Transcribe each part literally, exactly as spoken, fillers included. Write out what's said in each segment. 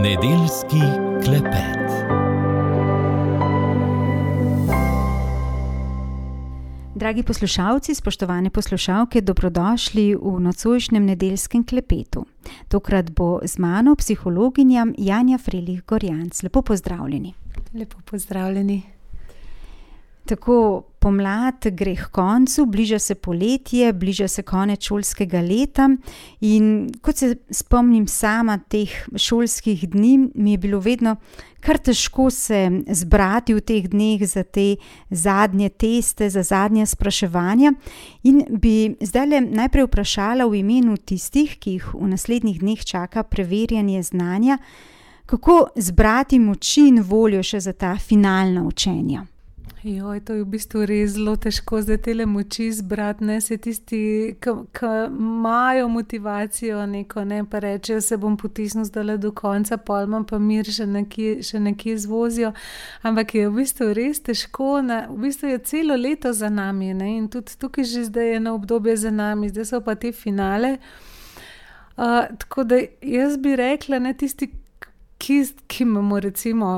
Nedeljski klepet. Dragi poslušalci, spoštovane poslušalke, dobrodošli v nocojšnjem nedeljskem klepetu. Tokrat bo z mano psihologinja Janja Frelih-Gorjanc. Lepo pozdravljeni. Lepo pozdravljeni. Tako, pomlad gre k koncu, bliža se poletje, bliža se konec šolskega leta in kot se spomnim sama teh šolskih dni, mi je bilo vedno kar težko se zbrati v teh dneh za te zadnje teste, za zadnje spraševanja in bi zdajle najprej vprašala v imenu tistih, ki jih v naslednjih dneh čaka preverjanje znanja, kako zbrati moči in voljo še za ta finalna učenja. Joj, to je v bistvu res zelo težko zdaj tele moči zbrati, ne, se tisti, ki imajo motivacijo neko, ne, pa rečejo, se bom potisnil zdaj do konca, pol imam pa mir, še nekje, še nekje zvozijo, ampak je v bistvu res težko, ne, v bistvu je celo leto za nami, ne, in tudi tukaj že zdaj je eno obdobje za nami, zdaj so pa te finale, uh, tako da jaz bi rekla, ne, tisti, ki, ki imamo recimo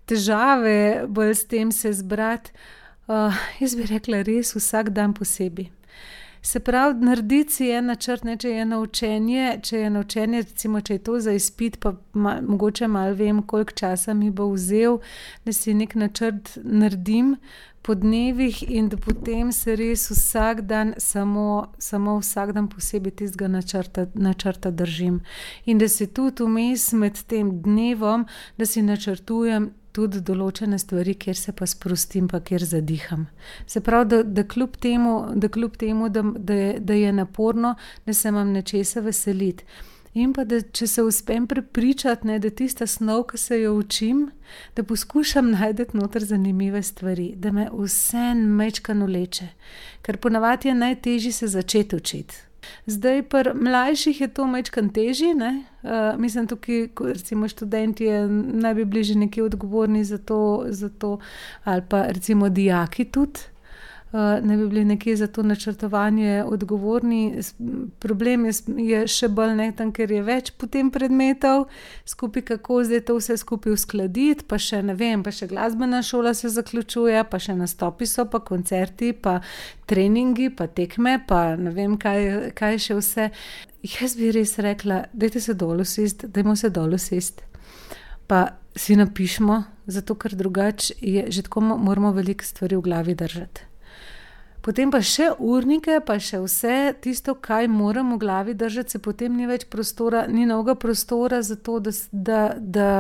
težave bolj s tem se zbrati, uh, jaz bi rekla res vsak dan posebej. Se pravi, narediti si en načrt, ne, če je na učenje, če je na učenje, recimo, če je to za izpit, pa ma, mogoče malo vem, koliko časa mi bo vzel, da si nek načrt naredim po dnevih in da potem se res vsak dan, samo, samo vsak dan posebej tistega načrta, načrta držim. In da se tudi vmes med tem dnevom, da si načrtujem tudi določene stvari, kjer se pa sprostim, pa kjer zadiham. Se pravi, da, da kljub temu, da, kljub temu da, da, je, da je naporno, da se imam nečesa veseliti. In pa, da če se uspem prepričati, ne, da tista snov, ki se jo učim, da poskušam najti noter zanimive stvari, da me vse majčkeno vleče. Ker ponavadi je najtežje se začeti učiti. Zdaj pri mlajših je to majčkeno težje, ne? Uh, mislim tukaj, recimo študenti naj bi bili že nekje odgovorni za to, za to, ali pa recimo dijaki tudi, uh, naj bi bili nekje za to načrtovanje odgovorni. Problem je, je še bolj ne tam, ker je več potem predmetov, skupaj kako zdaj to vse skupaj uskladiti, pa še ne vem, pa še glasbena šola se zaključuje, pa še nastopi so, pa koncerti, pa treningi, pa tekme, pa ne vem, kaj, kaj še vse. Jaz bi res rekla, dajte se dol usesti, dajmo se dol usesti, pa si napišemo, zato ker drugače je, že tako moramo veliko stvari v glavi držati. Potem pa še urnike, pa še vse tisto, kaj moram v glavi držati, se potem ni več prostora, ni novega prostora za to, da, da, da,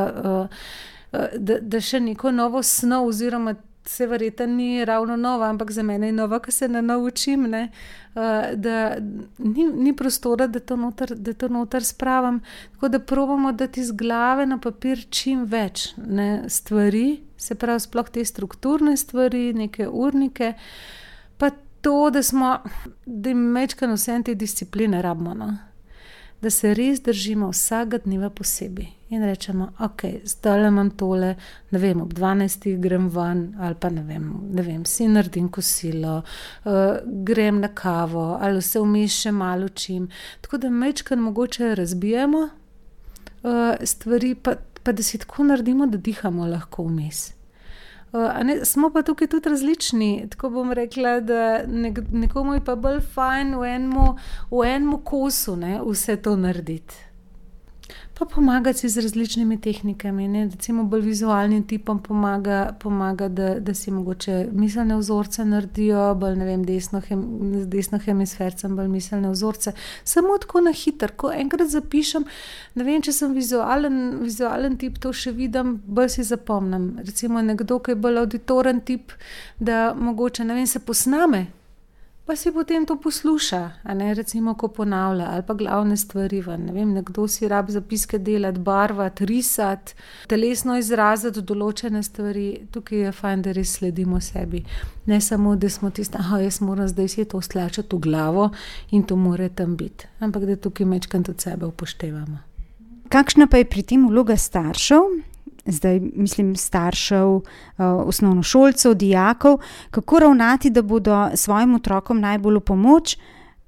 da, da še neko novo snov oziroma se verjetno ni ravno nova, ampak za mene je nova, ko se ne naučim, ne, da ni, ni prostora, da to noter, da to noter spravim. Tako da probamo dati iz glave na papir čim več, ne, stvari, se pravi sploh te strukturne stvari, neke urnike, pa to, da smo, da majčkeno vse te discipline rabimo, no. Da se res držimo vsakega dneva posebej in rečemo, ok, zdaj imam tole, ne vem, ob dvanajstih grem ven ali pa ne vem, ne vem, si naredim kosilo, uh, grem na kavo ali se vmes še malo učim. Tako da majčkeno mogoče razbijemo uh, stvari, pa, pa da si tako naredimo, da dihamo lahko vmes. Uh, ne, smo pa tukaj tudi različni, tako bom rekla, da nek, nekomu je pa bolj fajn v enemu, v enemu kosu, ne, vse to narediti. Pa pomagati si z različnimi tehnikami, ne, recimo bolj vizualnim tipom pomaga, pomaga da, da si mogoče miselne vzorce naredijo, bolj ne vem, desno, hem, desno hemisfercem bolj miselne vzorce. Samo tako na hitro, ko enkrat zapišem, ne vem, če sem vizualen, vizualen tip, to še vidim, bolj si zapomnim. Recimo nekdo, ki je bolj auditoren tip, da mogoče, ne vem, se posname, pa si potem to posluša, a ne, recimo, ko ponavlja, ali pa glavne stvari, ne vem, nekdo si rab zapiske delati, barvati, risati, telesno izraziti določene stvari, tukaj je fajn, da res sledimo sebi. Ne samo, da smo tisti, aha, jaz moram zdaj si to stlačati v glavo in to mora tam biti, ampak da tukaj majčkeno tudi sebe upoštevamo. Kakšna pa je pri tem vloga staršev? Zdaj mislim staršev, osnovnošolcev, dijakov, kako ravnati, da bodo svojim otrokom najbolj v pomoč, pa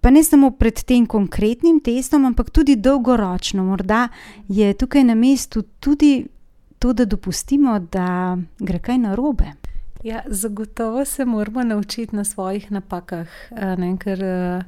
Pa ne samo pred tem konkretnim testom, ampak tudi dolgoročno. Morda je tukaj na mestu tudi to, da dopustimo, da gre kaj narobe. Ja, zagotovo se moramo naučiti na svojih napakah, ne, ker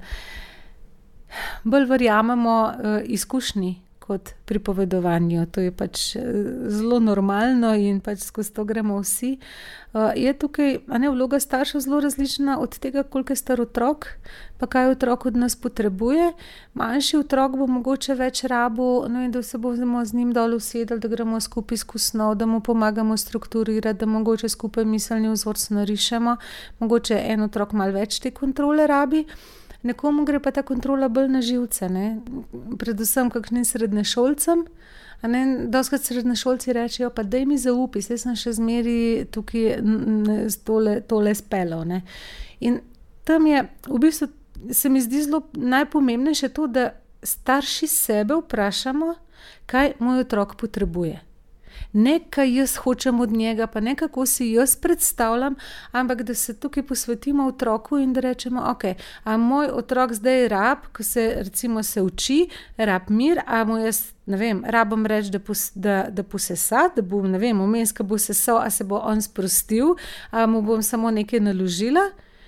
bolj verjamemo izkušnji kot pripovedovanju. To je pač zelo normalno in pač skozi to gremo vsi. Je tukaj, a ne, vloga staršev zelo različna od tega, koliko je star otrok, pa kaj otrok od nas potrebuje. Manjši otrok bo mogoče več rabil, no, in da se bomo z njim dol usedli, da gremo skupaj skozi snov, da mu pomagamo strukturirati, da mogoče skupaj miselni vzorc narišemo. Mogoče en otrok malo več te kontrole rabi. Nekomu gre pa ta kontrola bolj na živce, ne? Predvsem kakšnim srednješolcem. Dostikrat srednješolci rečejo, pa daj mi zaupi, saj sem še zmeri tukaj tole, tole speljal, ne. In tam je, v bistvu se mi zdi zelo najpomembnejše to, da starši sebe vprašamo, kaj moj otrok potrebuje. Ne, kaj jaz hočem od njega, pa ne, kako si jaz predstavljam, ampak da se tukaj posvetimo otroku in da rečemo, ok, a moj otrok zdaj rab, ko se recimo se uči, rab mir, a mu jaz, ne vem, rabam reči, da, pos, da, da posesa, da bo, ne vem, vmes, ko bo sesal, a se bo on sprostil, a mu bom samo nekaj naložila,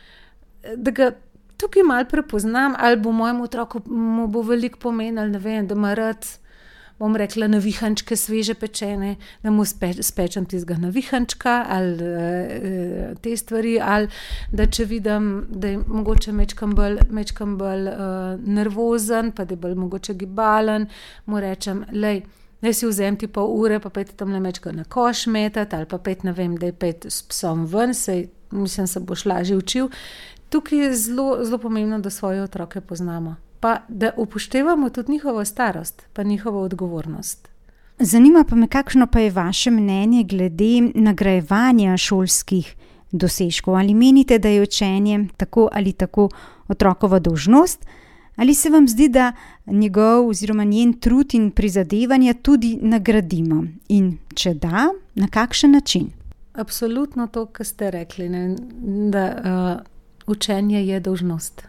da ga tukaj malo prepoznam, ali bo mojemu otroku mu bo veliko pomenilo, ne vem, da ima rad, bom rekla, navihančke sveže pečene, da mu spe, spečem tistega navihančka ali e, te stvari, ali da če vidim, da je mogoče mečkam bolj, mečkam bolj e, nervozen, pa da je bolj mogoče gibalen, mu rečem, lej, daj si vzem ti pol ure, pa pejte tam le mečka na koš metati, ali pa pejte, ne vem, da je pejte s psom ven, sej, mislim, se boš lažje učil. Tukaj je zelo, zelo pomembno, da svoje otroke poznamo. Pa da upoštevamo tudi njihovo starost, pa njihovo odgovornost. Zanima pa me, kakšno pa je vaše mnenje glede nagrajevanja šolskih dosežkov. Ali menite, da je učenje tako ali tako otrokova dolžnost, ali se vam zdi, da njegov oziroma njen trud in prizadevanja tudi nagradimo? In če da, na kakšen način? Absolutno to, kar ste rekli, ne, da uh, učenje je dolžnost.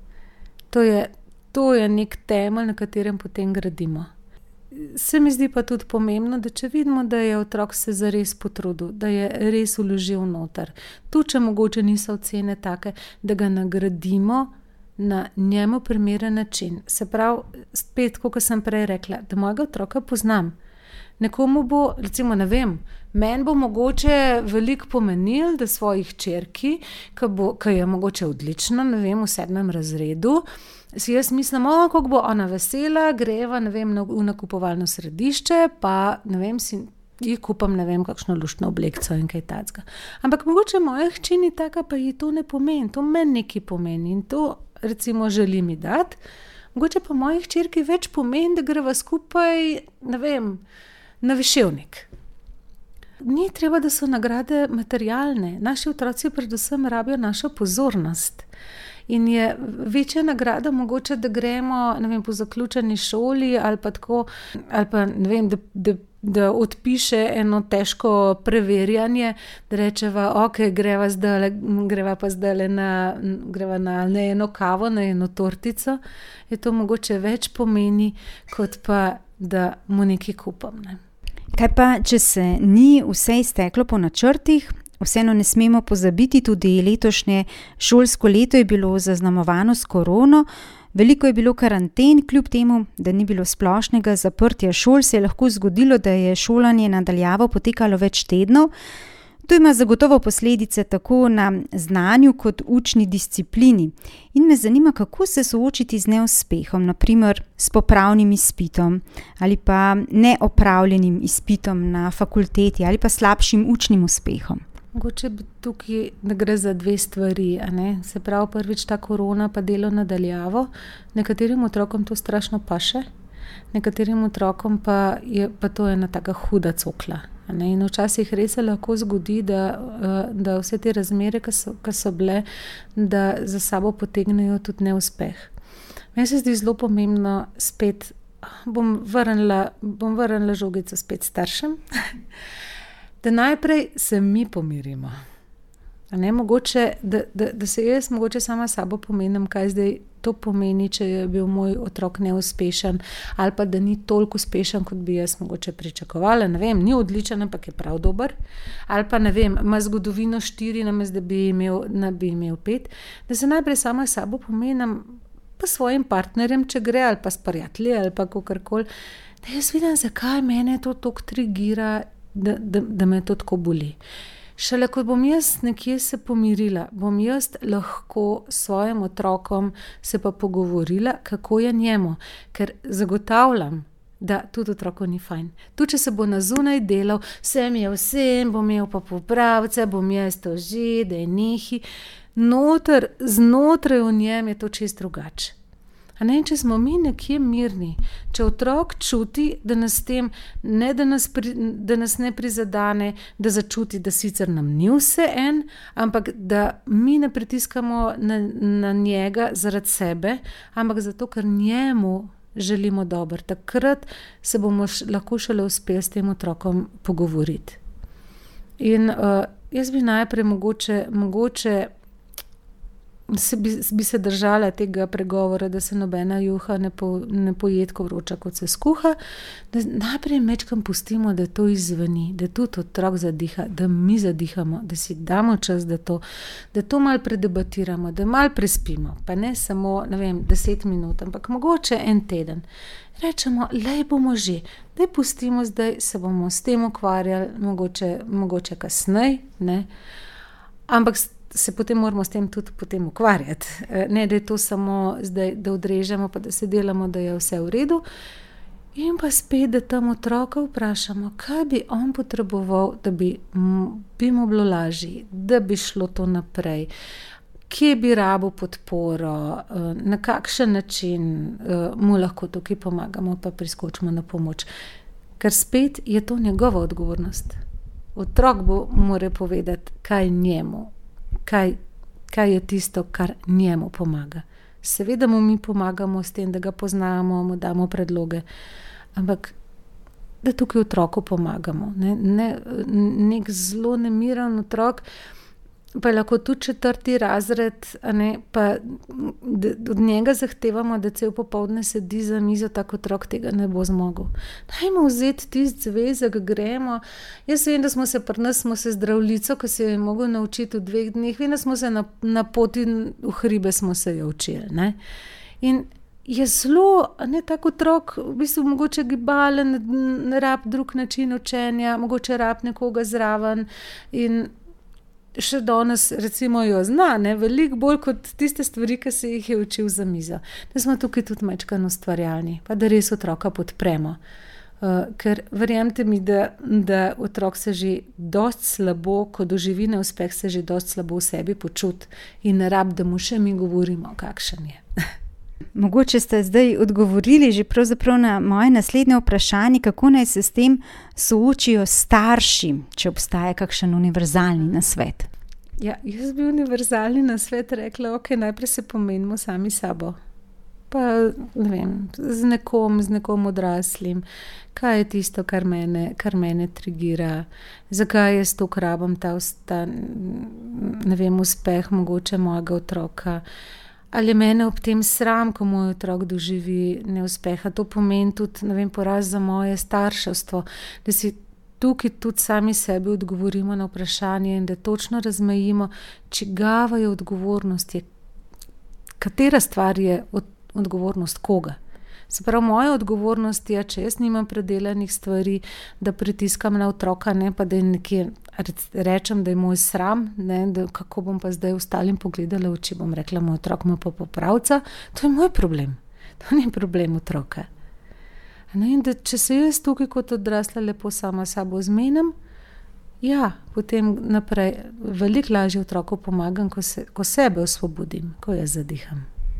To je To je nek temelj, na katerem potem gradimo. Se mi zdi pa tudi pomembno, da če vidimo, da je otrok se zares potrudil, da je res vložil noter. Tu, če mogoče niso ocene take, da ga nagradimo na njemu primeren način. Se pravi, spet, kot sem prej rekla, da mojega otroka poznam. Nekomu bo, recimo, ne vem, meni bo mogoče veliko pomenil, da svoji hčerki, ki je mogoče odlična, ne vem, v sedmem razredu, si jaz mislim, o, kako bo ona vesela, greva, ne vem, v nakupovalno središče, pa, ne vem, si jih kupam, ne vem, kakšno luštno oblekco in kaj takega. Ampak mogoče moja hči ni taka, pa ji to ne pomeni, to meni nekaj pomeni in to, recimo, želi mi dati. Mogoče pa moji hčerki več pomeni, da greva skupaj, ne vem, na Viševnik. Ni treba, da so nagrade materialne. Naši otroci predvsem rabijo našo pozornost. In je večja nagrada mogoče, da gremo, ne vem, po zaključeni šoli ali pa tako, ali pa, ne vem, da, da, da odpiše eno težko preverjanje, da rečeva, ok, greva zdaj, greva pa zdaj na, greva na, na eno kavo, na eno tortico, je to mogoče več pomeni, kot pa, da mu nekaj kupam, ne. Kaj pa, če se ni vse izteklo po načrtih? Vseeno ne smemo pozabiti, tudi letošnje šolsko leto je bilo zaznamovano s korono. Veliko je bilo karanten, kljub temu, da ni bilo splošnega zaprtja šol, se je lahko zgodilo, da je šolanje nadaljavo potekalo več tednov. To ima zagotovo posledice tako na znanju kot učni disciplini. In me zanima, kako se soočiti z neuspehom, naprimer s popravnim izpitom ali pa neopravljenim izpitom na fakulteti ali pa slabšim učnim uspehom. Mogoče bi tukaj, da gre za dve stvari, a ne? Se pravi, prvič ta korona pa delo nadaljavo. Nekaterim otrokom to strašno paše, nekaterim otrokom pa je pa to ena taka huda cokla. A ne? In včasih res se lahko zgodi, da, da vse te razmere, ki so, ki so bile, da za sabo potegnejo tudi neuspeh. Meni se zdi zelo pomembno spet, bom vrnila, bom vrnila žogico spet staršem, da najprej se mi pomirimo. A ne, mogoče, da, da, da se jaz mogoče sama sabo pomenim, kaj zdaj to pomeni, če je bil moj otrok neuspešen ali pa da ni toliko uspešen, kot bi jaz mogoče pričakovala. Ne vem, ni odličen, ampak je prav dober. Ali pa ne vem, ima zgodovino štiri, namesto da bi imel, da bi imel pet. Da se najprej sama s sabo pomenim, pa svojim partnerjem, če gre, ali pa s prijatelji, ali pa kakorkoli, da jaz vidim, zakaj mene to toliko trigira, da, da, da me to tako boli. Šele ko bom jaz nekje se pomirila, bom jaz lahko s svojim otrokom se pa pogovorila, kako je njemu, ker zagotavljam, da tudi otroku ni fajn. Tu, če se bo na zunaj delal, vsem je vsem, bom imel pa popravce, bom jaz to že, da je nehi, noter, znotraj v njem je to čist drugače. A ne, če smo mi nekje mirni, če otrok čuti, da nas, tem, ne, da nas, pri, da nas ne prizadane, da začuti, da sicer nam ni vse en, ampak da mi ne pritiskamo na, na njega zaradi sebe, ampak zato, ker njemu želimo dobro. Takrat se bomo š, lahko šele uspeli s tem otrokom pogovoriti. In uh, jaz bi najprej mogoče, mogoče Se bi, bi se držala tega pregovora, da se nobena juha ne, po, ne pojed, ko vroča, kot se skuha, da najprej mečkam pustimo, da to izveni, da tudi otrok zadiha, da mi zadihamo, da si damo čas, da to, da to malo predebatiramo, da malo prespimo, pa ne samo, ne vem, deset minut, ampak mogoče en teden. Rečemo, lej bomo že, daj pustimo zdaj, se bomo s tem ukvarjali, mogoče, mogoče kasnej, ne, ampak se potem moramo s tem tudi potem ukvarjati. Ne, da je to samo zdaj, da odrežemo, pa da se delamo, da je vse v redu. In pa spet, da tam otroka vprašamo, kaj bi on potreboval, da bi, bi mu bilo lažje, da bi šlo to naprej, kje bi rabo podporo, na kakšen način mu lahko tukaj pomagamo, pa priskočimo na pomoč. Ker spet je to njegova odgovornost. Otrok bo mora povedati, kaj njemu, Kaj, kaj je tisto, kar njemu pomaga. Seveda mu mi pomagamo s tem, da ga poznamo, mu damo predloge, ampak da tukaj otroku pomagamo. Ne, ne, nek zelo nemiren otrok, pa je lahko tudi četrti razred, a ne, pa da, od njega zahtevamo, da cel popoldne sedi za mizo, tak otrok tega ne bo zmogel. Dajmo vzeti tisti zvezek, gremo. Jaz vem, da smo se pri nas, smo se zdravljico, ko se je mogel naučiti v dveh dneh, vem, da smo se na, na poti v hribe smo se jo učili, ne. In je zelo, ne, tak otrok, v bistvu mogoče gibalen, ne rab drug način učenja, mogoče rab nekoga zraven in še danes recimo jo zna, ne, veliko bolj kot tiste stvari, ki se jih je učil za mizo. Da smo tukaj tudi majčkeno ustvarjalni, pa da res otroka podpremo. Uh, ker verjemite mi, da, da otrok se že dosti slabo, ko doživi neuspeh, se že dosti slabo v sebi počuti in ne rab, da mu še mi govorimo, kakšen je. Mogoče ste zdaj odgovorili že pravzaprav na moje naslednje vprašanje, kako naj se s tem soočijo starši, če obstaja kakšen univerzalni nasvet. Ja, jaz bi univerzalni nasvet rekla, ok, najprej se pomenimo sami sabo. Pa, ne vem, z nekom, z nekom odraslim, kaj je tisto, kar mene, kar mene trigira, zakaj jaz to rabim, ta, ta, ne vem, uspeh mogoče mojega otroka. Ali je mene ob tem sram, ko moj otrok doživi neuspeha. To pomeni tudi, ne vem, poraz za moje starševstvo, da si tukaj tudi sami sebi odgovorimo na vprašanje in da točno razmejimo, čigava je odgovornost, je, katera stvar je od, odgovornost koga. Se pravi, moja odgovornost je, če jaz nimam predelanih stvari, da pritiskam na otroka, ne pa da je nekje, rečem, da je moj sram, ne, da kako bom pa zdaj ostalim pogledala v oči, bom rekla, moj otrok ima pa popravca, to je moj problem, to ni problem otroka. Ne, in da če se jaz tukaj kot odrasla lepo sama sabo zmenim, ja, potem naprej veliko lažje otroku pomagam, ko, se, ko sebe osvobodim, ko jaz zadiham.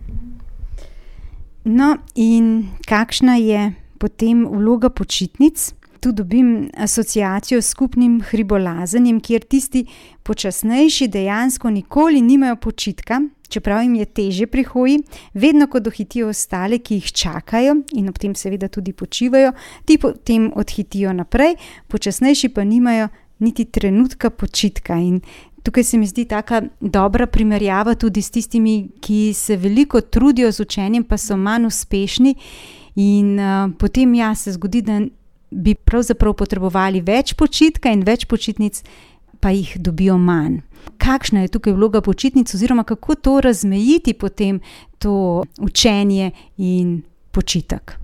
No, in kakšna je potem vloga počitnic? Tu dobim asociacijo s skupnim hribolazenjem, kjer tisti počasnejši dejansko nikoli nimajo počitka, čeprav jim je težje pri hoji, vedno ko dohitijo ostale, ki jih čakajo in ob tem seveda tudi počivajo, ti potem odhitijo naprej, počasnejši pa nimajo niti trenutka počitka in tukaj se mi zdi taka dobra primerjava tudi s tistimi, ki se veliko trudijo z učenjem, pa so manj uspešni in uh, potem ja, se zgodi, da bi pravzaprav potrebovali več počitka in več počitnic, pa jih dobijo manj. Kakšna je tukaj vloga počitnic oziroma kako to razmejiti potem to učenje in počitek?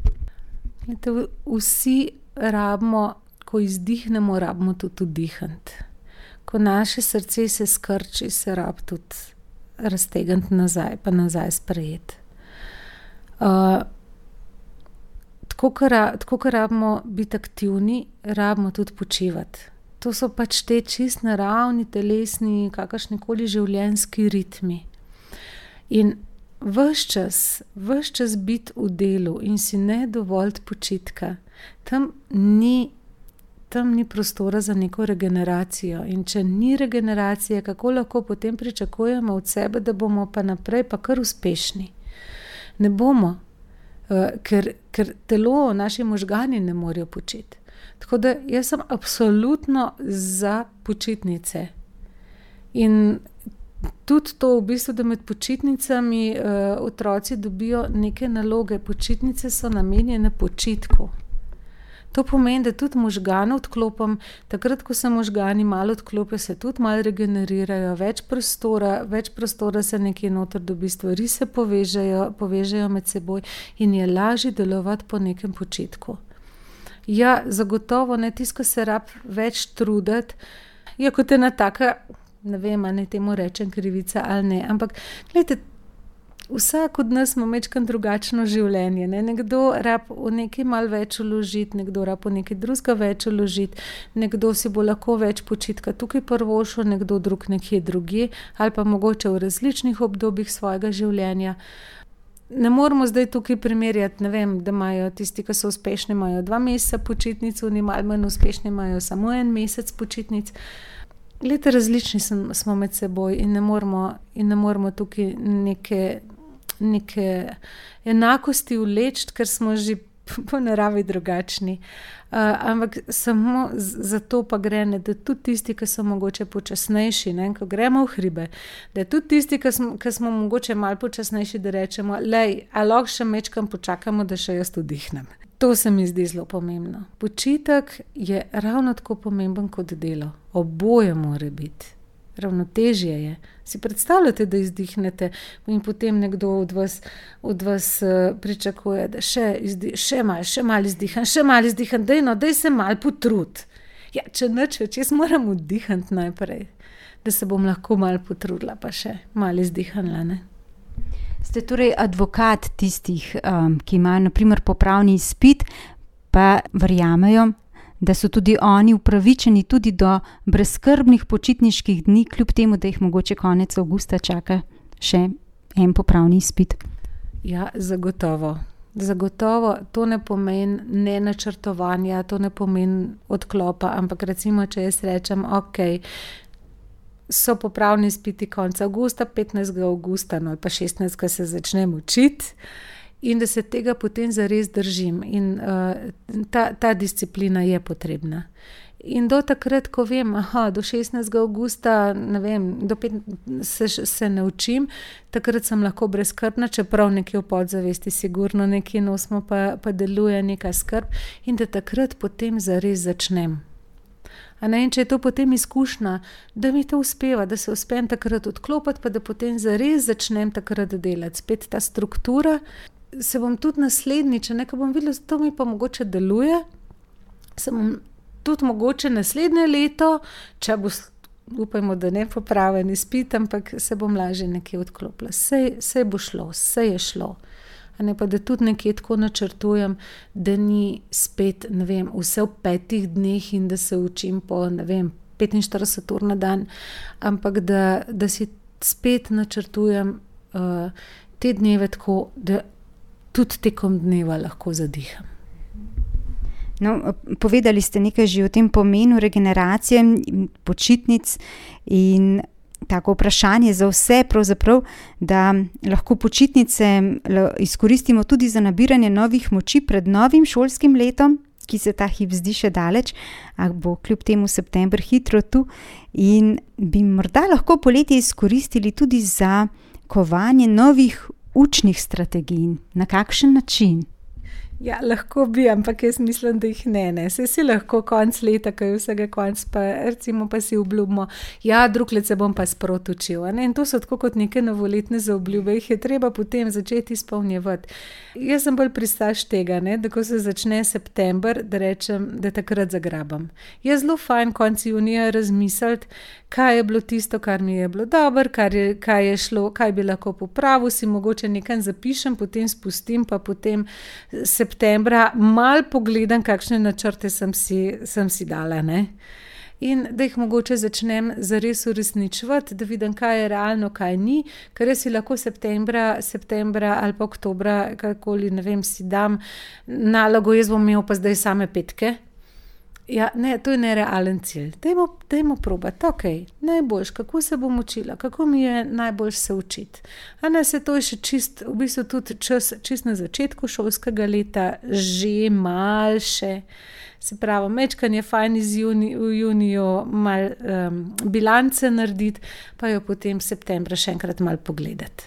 Vsi rabimo, ko izdihnemo, rabimo tudi vdihniti. Ko naše srce se skrči, se rab tudi raztegniti nazaj, pa nazaj sprejeti. Uh, tako, kar rabimo biti aktivni, rabimo tudi počivati. To so pač te čist naravni, telesni, kakršnikoli življenjski ritmi. In ves čas, ves čas biti v delu in si ne dovoliti počitka, tam ni, tam ni prostora za neko regeneracijo. In če ni regeneracije, kako lahko potem pričakujemo od sebe, da bomo pa naprej pa kar uspešni? Ne bomo, uh, ker, ker telo, naši možgani ne morejo početi. Tako da jaz sem absolutno za počitnice. In tudi to v bistvu, da med počitnicami uh, otroci dobijo neke naloge. Počitnice so namenjene počitku. To pomeni, da tudi možgane odklopim, takrat, ko se možgani malo odklopijo, se tudi malo regenerirajo, več prostora, več prostora se nekje noter dobi, stvari se povežejo, povežejo med seboj in je lažje delovati po nekem počitku. Ja, zagotovo ne, tisto se rab več truditi, je kot ena taka, ne vem, ne temu rečem krivica ali ne, ampak gledajte, vsak od nas ima majčkeno drugačno življenje, ne? Nekdo rab v nekaj malo več vložiti, nekdo rab v nekaj drugega več vložiti, nekdo si bo lahko več počitka tukaj prvošel, nekdo drug nekje drugje, ali pa mogoče v različnih obdobjih svojega življenja. Ne moramo zdaj tukaj primerjati, ne vem, da imajo tisti, ki so uspešni, imajo dva meseca počitnic, oni malo manj uspešni imajo samo en mesec počitnic. Glede, različni smo med seboj in ne moramo, in ne moramo tukaj neke, neke enakosti vleči, ker smo že po naravi drugačni. Uh, ampak samo za to pa gre, ne, da tudi tisti, ki so mogoče počasnejši, ne, ko gremo v hribe, da tudi tisti, ki smo, ki smo mogoče malo počasnejši, da rečemo, lej, a lahko še mečkam počakamo, da še jaz vdihnem. To se mi zdi zelo pomembno. Počitek je ravno tako pomemben kot delo. Oboje mora biti. Ravnotežje je. Si predstavljate, da izdihnete in potem nekdo od vas, od vas uh, pričakuje, da še, izdi, še malo, še malo izdihan, še malo izdihan, daj no, daj se malo potrud. Ja, če nič več, jaz moram vdihati najprej, da se bom lahko malo potrudila, pa še malo izdihanla, ne. Ste torej advokat tistih, um, ki imajo na primer popravni izpit, pa verjamejo, da so tudi oni upravičeni tudi do brezskrbnih počitniških dni, kljub temu, da jih mogoče konec avgusta čaka še en popravni izpit. Ja, zagotovo. Zagotovo to ne pomeni nenačrtovanja, to ne pomeni odklopa, ampak recimo, če jaz rečem, ok, so popravni izpiti konca avgusta, petnajstega avgusta, no pa šestnajstega se začnem učiti, in da se tega potem zares držim. In uh, ta, ta disciplina je potrebna. In do takrat, ko vem, aha, do šestnajstega avgusta, ne vem, do pet, se, se naučim, takrat sem lahko brezskrbna, čeprav nekje v podzavesti sigurno nekje nosimo, pa, pa deluje neka skrb, in da takrat potem zares začnem. A ne, in če je to potem izkušnja, da mi to uspeva, da se uspem takrat odklopiti, pa da potem zares začnem takrat delati. Spet ta struktura, se bom tudi naslednjič, nekaj bom videla, to mi pa mogoče deluje, se bom tudi mogoče naslednje leto, če bo, upajmo, da ne popraven izpit, ampak se bom lažje nekje odklopila. Sej, sej bo šlo, sej je šlo. A ne pa, da tudi nekje tako načrtujem, da ni spet, ne vem, vse v petih dneh in da se učim po, ne vem, petinštirideset ur na dan, ampak da, da si spet načrtujem uh, te dneve tako, da tudi tekom dneva lahko zadiham. No, povedali ste nekaj že o tem pomenu regeneracije, počitnic in tako vprašanje za vse pravzaprav, da lahko počitnice izkoristimo tudi za nabiranje novih moči pred novim šolskim letom, ki se ta hip zdi še daleč, a bo kljub temu september hitro tu in bi morda lahko poletje izkoristili tudi za kovanje novih učnih strategij. Na kakšen način? Ja, lahko bi, ampak jaz mislim, da jih ne, ne. Saj si lahko konc leta, ko je vsega konc, pa recimo pa si obljubimo, ja, drug let se bom pa sprot učil, a ne. In to so tako kot neke novoletne zaobljube, jih je treba potem začeti izpolnjevati. Jaz sem bolj pristaš tega, ne, da ko se začne september, da rečem, da takrat zagrabam. Je zelo fajn konc junija razmisliti, kaj je bilo tisto, kar mi je bilo dobro, kar je, kaj je šlo, kaj bi lahko popravil, si mogoče nekaj zapišem, potem spustim, pa potem septembra malo pogledam, kakšne načrte sem si, sem si dala, ne. In da jih mogoče začnem zares uresničevati, da vidim, kaj je realno, kaj ni, ker jaz si lahko septembra, septembra ali pa oktobra, kakoli, ne vem, si dam nalogo, jaz bom imel pa zdaj same petke. Ja, ne, to je nerealen cilj. Dajmo, dajmo probati, ok, najboljš, kako se bom učila, kako mi je najboljš se učiti. A ne, se to je še čist, v bistvu tudi čas, čist na začetku šolskega leta, že mal še, se pravi, mečkan je fajn iz juni, v juniju mal um, bilance narediti, pa jo potem septembra še enkrat mal pogledati.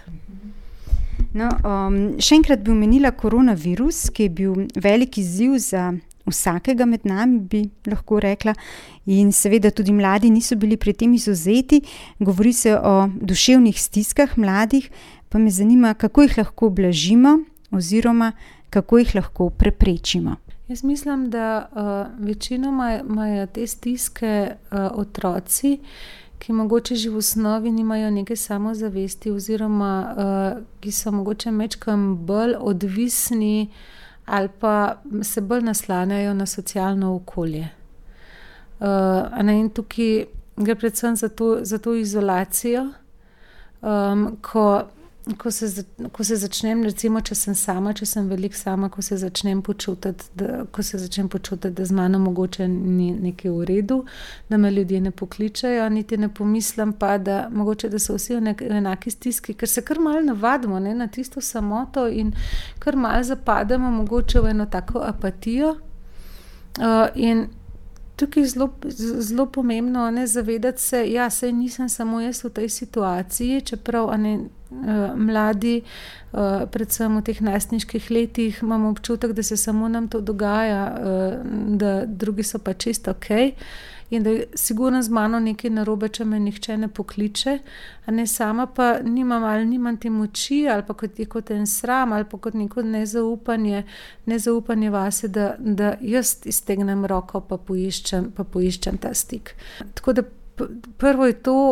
No, um, še enkrat bi omenila koronavirus, ki je bil velik izziv za vsakega med nami, bi lahko rekla, in seveda tudi mladi niso bili pri tem izvzeti. Govori se o duševnih stiskah mladih, pa me zanima, kako jih lahko blažimo oziroma kako jih lahko preprečimo. Jaz mislim, da uh, večinoma imajo te stiske uh, otroci, ki mogoče že v osnovi nimajo neke samozavesti oziroma uh, ki so mogoče mečkam bolj odvisni ali pa se bolj naslanjajo na socialno okolje. Uh, a ne, in tukaj gre predvsem za to, za to izolacijo, um, ko, ko, se, ko se začnem, recimo, če sem sama, če sem veliko sama, ko se začnem počutiti, da, ko se začnem počutiti, da z mano mogoče ni nekaj v redu, da me ljudje ne pokličajo, niti ne pomislim pa, da mogoče, da so vsi v, nek, v enaki stiski, ker se kar malo navadimo, ne, na tisto samoto in kar malo zapademo mogoče v eno tako apatijo. Uh, in tukaj je zelo, zelo pomembno, ne, zavedati se, ja, saj nisem samo jaz v tej situaciji, čeprav a ne, mladi, predvsem v teh najstniških letih, imamo občutek, da se samo nam to dogaja, da drugi so pa čisto ok in da je sigurno z mano nekaj narobe, če me nihče ne pokliče, a ne, sama pa nimam ali nimam te moči ali pa kot je kot en sram ali pa kot neko nezaupanje, nezaupanje vase, da, da jaz iztegnem roko pa poiščem, pa poiščem ta stik. Tako da prvo je to,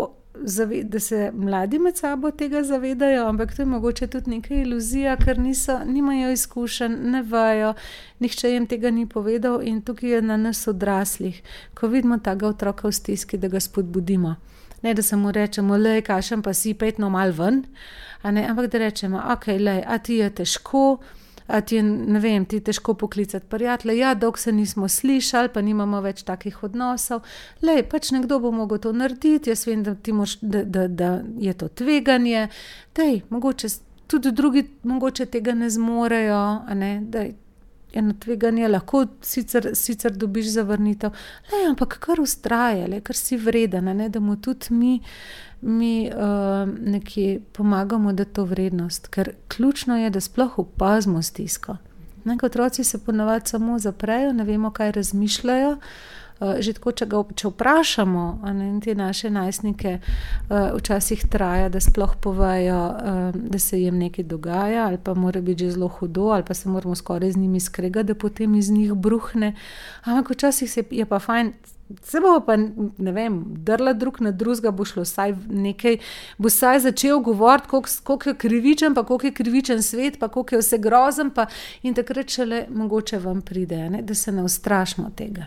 da se mladi med sabo tega zavedajo, ampak to je mogoče tudi neka iluzija, ker niso, nimajo izkušenj, ne vejo, nihče jim tega ni povedal in tukaj je na nas odraslih, ko vidimo tega otroka v stiski, da ga spodbudimo. Ne, da se mu rečemo, lej, kašem pa si, petno mal ven, a ne, ampak da rečemo, ok, lej, a ti je težko, a ti je, ne vem, ti je težko poklicati prijatelja, ja, dolgo se nismo slišali, pa nimamo več takih odnosov, lej, pač nekdo bo mogel to narediti, jaz vem, da, ti moš, da, da, da je to tveganje, dej, mogoče tudi drugi mogoče tega ne zmorejo, a ne, dej, eno tveganje lahko sicer, sicer dobiš zavrnitev, lej, ampak kar vztraja, lej, kar si vreden, a ne, da mu tudi mi mi uh, nekje pomagamo dati to vrednost, ker ključno je, da sploh opazimo stisko. Nekaj otroci se ponavadi samo zaprejo, ne vemo, kaj razmišljajo. Uh, že tako, če, ga, če vprašamo, a ne, te naše najstnike, uh, včasih traja, da sploh povejo, uh, da se jim nekaj dogaja, ali pa mora biti že zelo hudo, ali pa se moramo skoraj z njimi skregati, da potem iz njih bruhne. Ampak včasih se je pa fajn, se bo pa, ne vem, drla drug na drugega, bo šlo vsaj nekaj, bo vsaj začel govoriti, koliko je krivičen, pa koliko je krivičen svet, pa koliko je vse grozen, pa in takrat šele mogoče vam pride, ne, da se ne ustrašimo tega.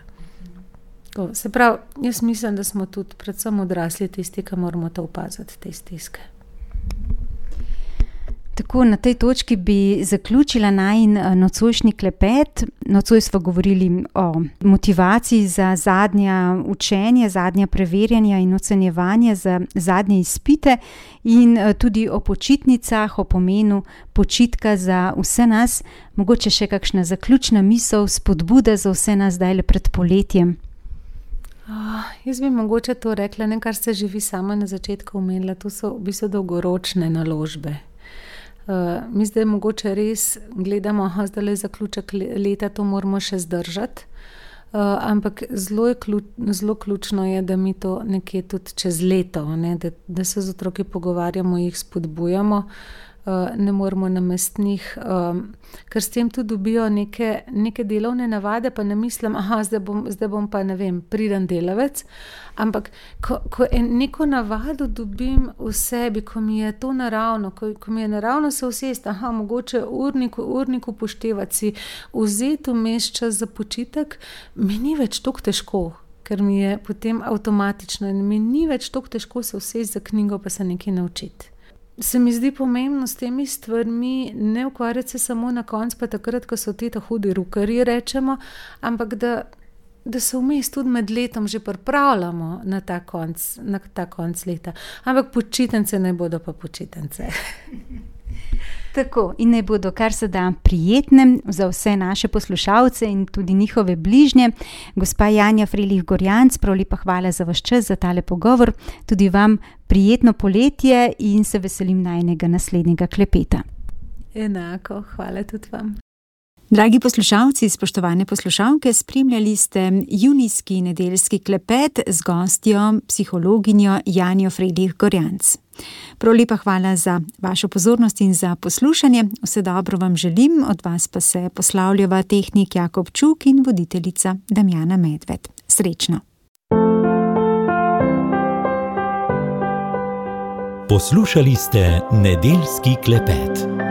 Ko, se pravi, jaz mislim, da smo tudi predvsem odrasli tisti, ki moramo to opaziti, te stiske. Tako, na tej točki bi zaključila najin nocojšnji klepet. Nocoj smo govorili o motivaciji za zadnja učenja, zadnja preverjanja in ocenjevanja, za zadnje izpite in tudi o počitnicah, o pomenu počitka za vse nas. Mogoče še kakšna zaključna misel, spodbuda za vse nas zdajle pred poletjem. Oh, jaz bi mogoče to rekla, ne, kar ste že vi sama na začetku omenila, to so v bistvu dolgoročne naložbe. Uh, mi zdaj mogoče res gledamo, aha, zdaj je zaključek leta, to moramo še zdržati, uh, ampak zelo, je ključ, zelo ključno je, da mi to nekje tudi čez leto, ne, da, da se z otroki pogovarjamo, jih spodbujamo, uh, ne moramo namestnih, um, ker s tem tudi dobijo neke, neke delovne navade, pa ne mislim, aha, zdaj bom, zdaj bom pa, ne vem, priden delavec, ampak ko, ko neko navado dobim v sebi, ko mi je to naravno, ko, ko mi je naravno se usesti, aha, mogoče urnik, urnik upoštevati si, vzeti vmes čas za počitek, mi ni več toliko težko, ker mi je potem avtomatično in mi ni več toliko težko se usesti za knjigo pa se nekaj naučiti. Se mi zdi pomembno s temi stvarmi ne ukvarjati se samo na koncu, pa takrat, ko so ti ta hudi rukarji, rečemo, ampak da, da se vmes tudi med letom že pripravljamo na ta konc, na ta konc leta. Ampak počitnice naj bodo pa počitnice. Tako, in naj bodo kar se da prijetne za vse naše poslušalce in tudi njihove bližnje. Gospa Janja Frelih-Gorjanc, prav lepa hvala za vaš čas, za tale pogovor. Tudi vam prijetno poletje in se veselim najinega naslednjega klepeta. Enako, hvala tudi vam. Dragi poslušalci, spoštovane poslušalke, spremljali ste junijski nedeljski klepet z gostjo, psihologinjo Janjo Frelih-Gorjanc. Prav lepa hvala za vašo pozornost in za poslušanje. Vse dobro vam želim, od vas pa se poslavljava tehnik Jakob Čuk in voditeljica Damjana Medved. Srečno! Poslušali ste nedeljski klepet.